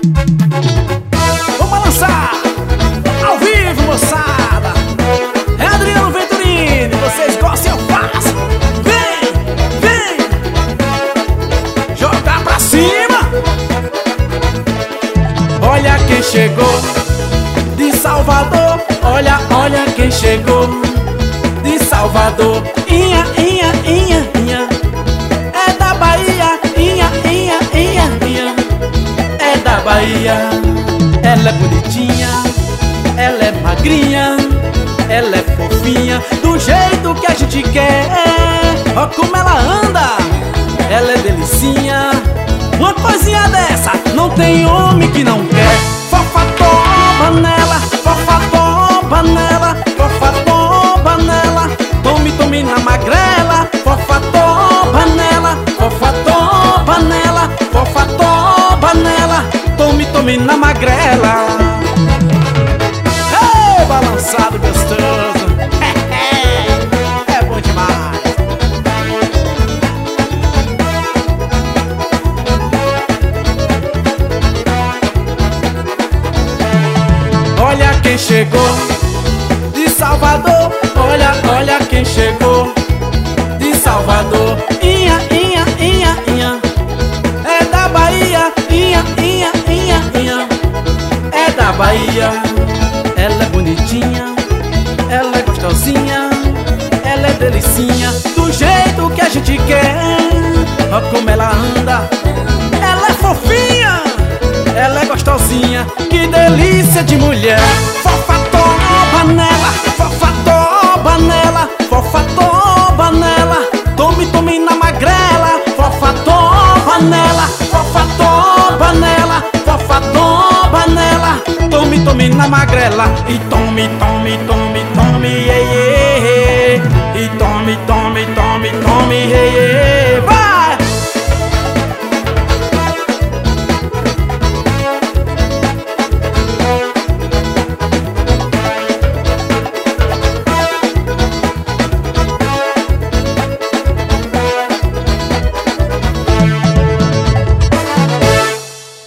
Vamos lançar ao vivo, moçada. É Adriano Venturini, vocês gostam, eu faço. Vem, vem, jogar pra cima. Olha quem chegou de Salvador. Olha, olha quem chegou de Salvador. Inha, inha, inha, inha. É da Bahia. Inha, inha, inha, inha. É da Bahia. Ela é bonitinha, ela é magrinha, ela é fofinha, do jeito que a gente quer. Ó como ela anda, ela é delicinha. Uma coisinha dessa não tem homem que não quer. Fofa toma nela, fofa toma nela, fofa toma nela. Tome, tome na magrela, fofa toma nela, fofa toma nela, fofa toma nela. Tome, tome na magrela. Ei, balançado gostoso. É bom demais. Olha quem chegou de Salvador. Olha, olha quem chegou de Salvador. Inha, inha, inha, inha. É da Bahia. Inha, inha, inha, inha. É da Bahia. Ela é bonitinha, ela é gostosinha, ela é delicinha, do jeito que a gente quer. Ó como ela anda, ela é fofinha, ela é gostosinha, que delícia de mulher. Fofa toba nela, fofa toba nela, fofa toba nela. Tome, tome na magrela, fofa toba nela, fofa toba nela, fofa toba nela. Tome, tome na magrela e tome, tome, tome, tome, ei, ei.